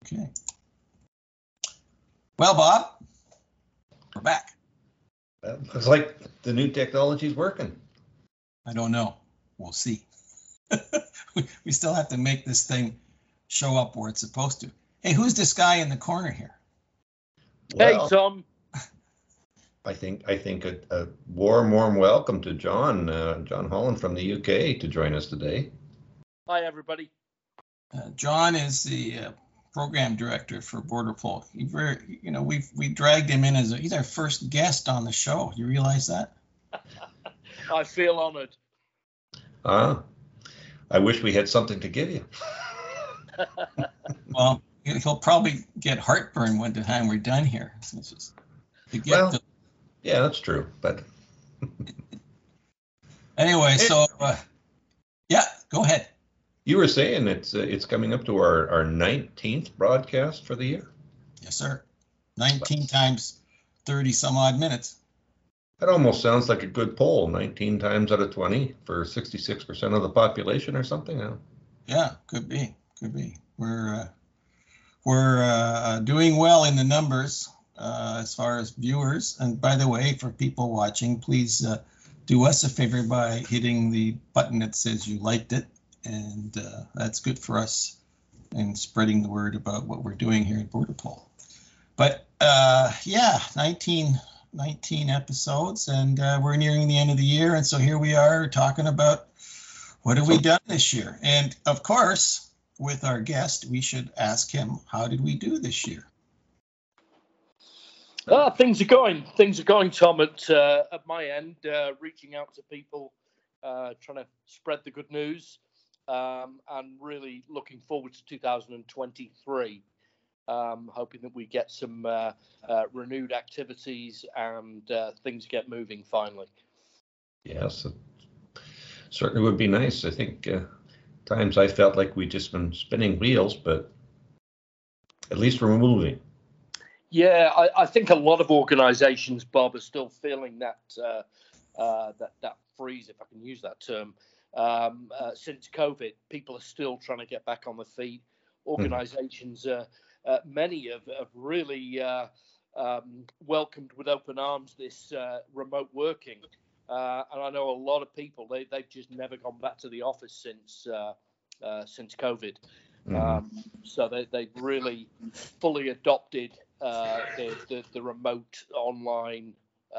Okay. Well, Bob, we're back. Looks like the new technology is working. I don't know. We'll see. We still have to make this thing show up where it's supposed to. Hey, who's this guy in the corner here? Well, hey, Tom. I think a warm welcome to John Holland from the UK to join us today. Hi, everybody. John is the program director for Border Patrol. We dragged him in he's our first guest on the show. You realize that? I feel honored. I wish we had something to give you. Well, he'll probably get heartburn when the time we're done here. Yeah, that's true. But anyway, so yeah, go ahead. You were saying it's coming up to our 19th broadcast for the year. Yes, sir. 19 times 30 some odd minutes. That almost sounds like a good poll. 19 times out of 20 for 66% of the population or something. Yeah, could be. We're doing well in the numbers as far as viewers. And by the way, for people watching, please do us a favor by hitting the button that says you liked it. And that's good for us in spreading the word about what we're doing here at Border Patrol. But yeah, 19 episodes, and we're nearing the end of the year. And so here we are talking about what have we done this year. And of course, with our guest, we should ask him, how did we do this year? Things are going, Tom, at my end, reaching out to people, trying to spread the good news. And really looking forward to 2023, hoping that we get some renewed activities and things get moving finally. Yes, it certainly would be nice. I think times I felt like we'd just been spinning wheels, but at least we're moving. Yeah, I think a lot of organizations, Bob, are still feeling that freeze, if I can use that term. Since COVID, people are still trying to get back on their feet. Organizations, many have really welcomed with open arms this remote working. And I know a lot of people, they've just never gone back to the office since COVID. So they've really fully adopted the remote online,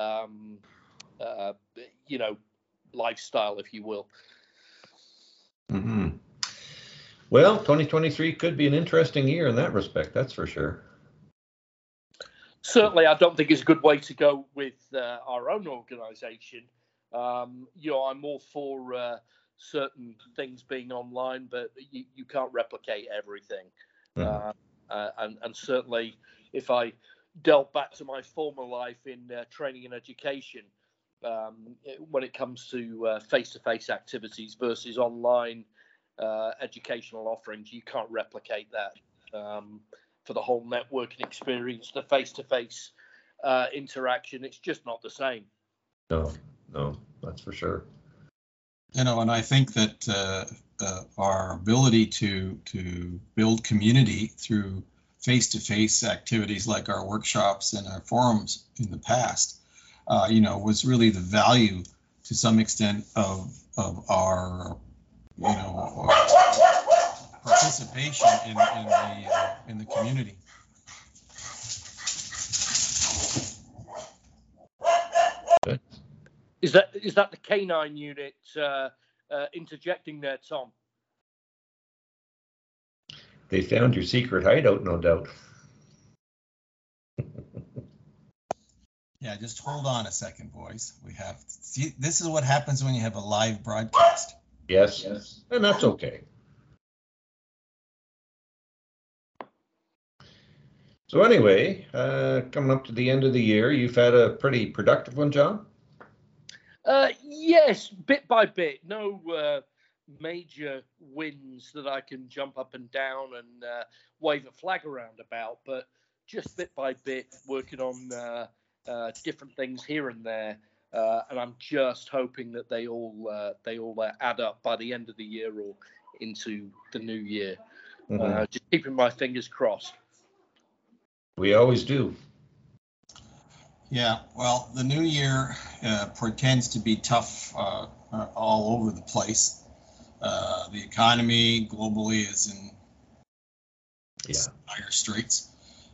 lifestyle, if you will. Mm-hmm. Well, 2023 could be an interesting year in that respect, that's for sure. Certainly, I don't think it's a good way to go with our own organization. I'm all for certain things being online, but you can't replicate everything. And certainly, if I delve back to my former life in training and education, when it comes to face-to-face activities versus online educational offerings, you can't replicate that for the whole networking experience. The face-to-face interaction, it's just not the same. No, that's for sure. And I think that our ability to build community through face-to-face activities like our workshops and our forums in the past, was really the value to some extent of our, participation in the community. Good. Is that the canine unit interjecting there, Tom? They found your secret hideout, no doubt. Yeah, just hold on a second, boys. This is what happens when you have a live broadcast. Yes. And that's okay. So anyway, coming up to the end of the year, you've had a pretty productive one, John? Yes, bit by bit. No major wins that I can jump up and down and wave a flag around about, but just bit by bit, working on different things here and there, and I'm just hoping that they all add up by the end of the year or into the new year. Just keeping my fingers crossed. We always do. Yeah, well, the new year portends to be tough all over the place. The economy globally is in dire straits.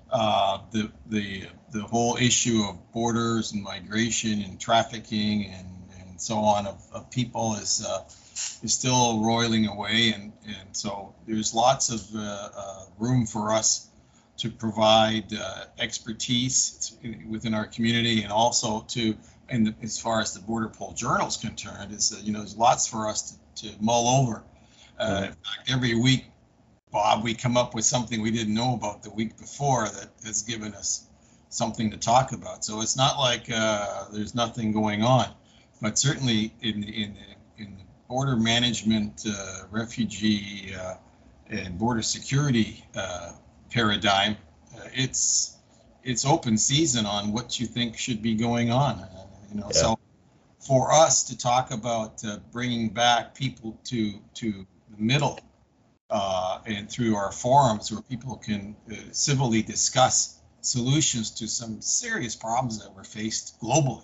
The whole issue of borders and migration and trafficking and so on of people is still roiling away, and so there's lots of room for us to provide expertise within our community, and also and as far as the Border Patrol Journal is concerned, there's lots for us to mull over. In fact, every week, Bob, we come up with something we didn't know about the week before that has given us something to talk about. So it's not like there's nothing going on, but certainly in the border management, refugee, and border security paradigm, it's open season on what you think should be going on. So for us to talk about bringing back people to the middle and through our forums where people can civilly discuss solutions to some serious problems that were faced globally.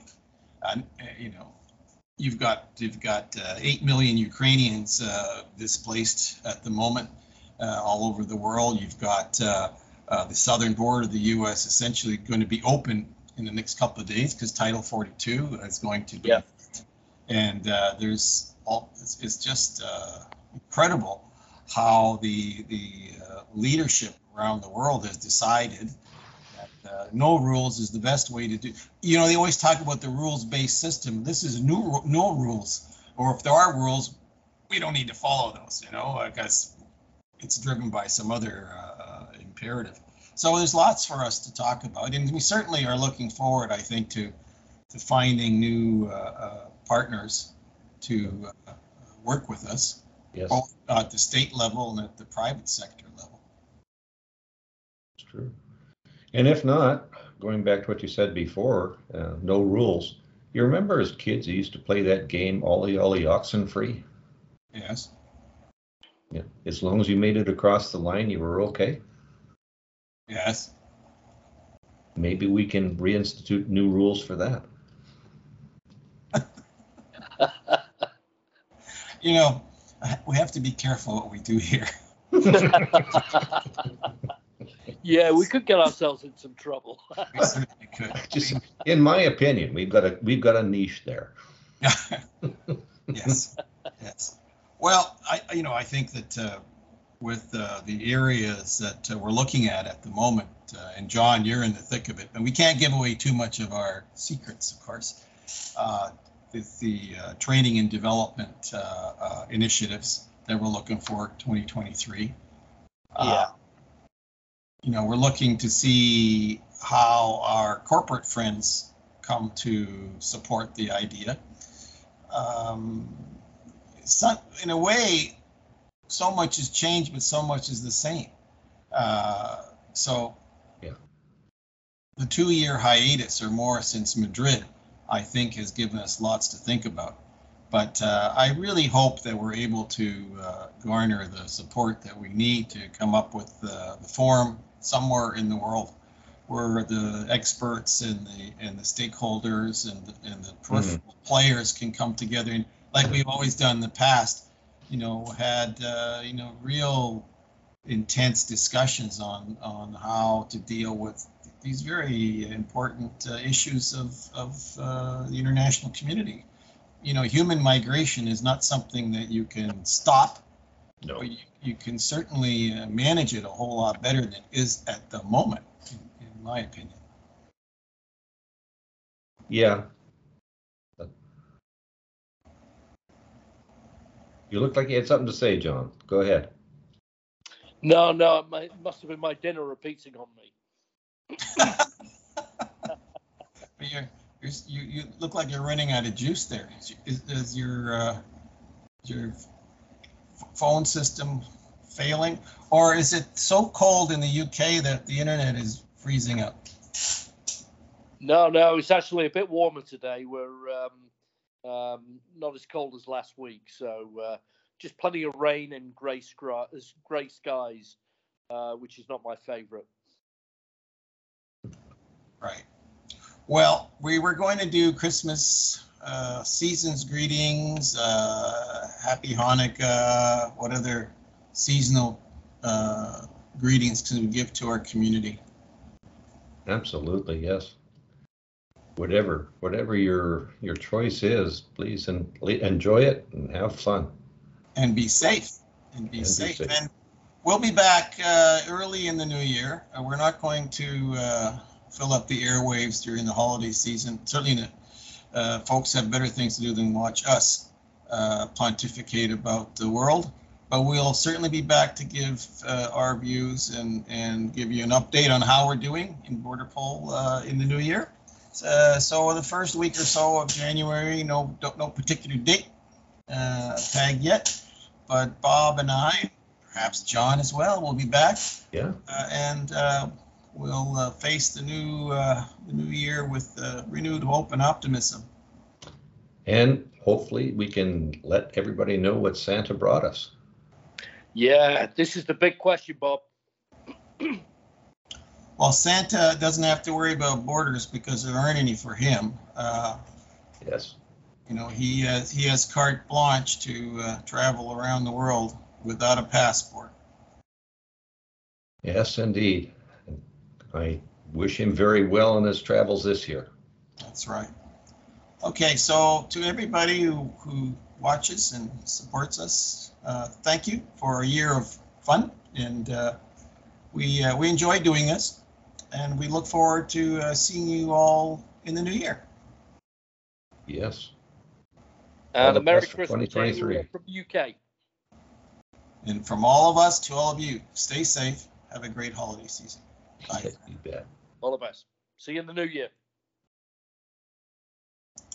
You've got 8 million Ukrainians displaced at the moment all over the world. You've got the southern border of the U.S. essentially going to be open in the next couple of days because Title 42 is going to be. Yeah. And it's just incredible how the leadership around the world has decided that no rules is the best way to do. They always talk about the rules-based system. This is no rules, or if there are rules, we don't need to follow those. I guess it's driven by some other imperative. So there's lots for us to talk about, and we certainly are looking forward, I think, to finding new partners to work with us, both at the state level and at the private sector level. It's true. And if not, going back to what you said before, no rules. You remember as kids, you used to play that game, Ollie Ollie Oxenfree? Yes. Yeah. As long as you made it across the line, you were okay. Yes. Maybe we can reinstitute new rules for that. We have to be careful what we do here. Yeah, we could get ourselves in some trouble. We certainly could. Just, in my opinion, we've got a niche there. Yes. Well, I think that with the areas that we're looking at the moment, and John, you're in the thick of it, and we can't give away too much of our secrets, of course. With the training and development initiatives that we're looking for 2023. We're looking to see how our corporate friends come to support the idea. In a way, so much has changed, but so much is the same. The 2-year hiatus or more since Madrid, I think, has given us lots to think about. But I really hope that we're able to garner the support that we need to come up with the forum somewhere in the world where the experts and the stakeholders and the peripheral players can come together, and like we've always done in the past, had real intense discussions on how to deal with these very important issues of the international community. Human migration is not something that you can stop. No. But you can certainly manage it a whole lot better than it is at the moment, in my opinion. Yeah. You look like you had something to say, John. Go ahead. No, it must have been my dinner repeating on me. You look like you're running out of juice there. Is your phone system failing, or is it so cold in the UK that the internet is freezing up? No, it's actually a bit warmer today. We're not as cold as last week, so just plenty of rain and grey skies, which is not my favourite. Right. Well, we were going to do Christmas season's greetings, Happy Hanukkah, what other seasonal greetings can we give to our community? Absolutely, yes. Whatever your choice is, please enjoy it and have fun. And be safe. And we'll be back early in the new year. We're not going to fill up the airwaves during the holiday season. Certainly, folks have better things to do than watch us pontificate about the world. But we'll certainly be back to give our views and give you an update on how we're doing in Border Poll in the new year. So the first week or so of January, no particular date tagged yet, but Bob and I, perhaps John as well, will be back. Yeah. And we'll face the new year with renewed hope and optimism. And hopefully we can let everybody know what Santa brought us. Yeah, this is the big question, Bob. Well, Santa doesn't have to worry about borders because there aren't any for him. Yes. You know, he has carte blanche to travel around the world without a passport. Yes, indeed. I wish him very well in his travels this year. That's right. Okay, so to everybody who watches and supports us, thank you for a year of fun, and we enjoy doing this, and we look forward to seeing you all in the new year. Yes. And a Merry Christmas 2023 from the UK. And from all of us to all of you, stay safe. Have a great holiday season. Bye. You bet. All the best. See you in the new year.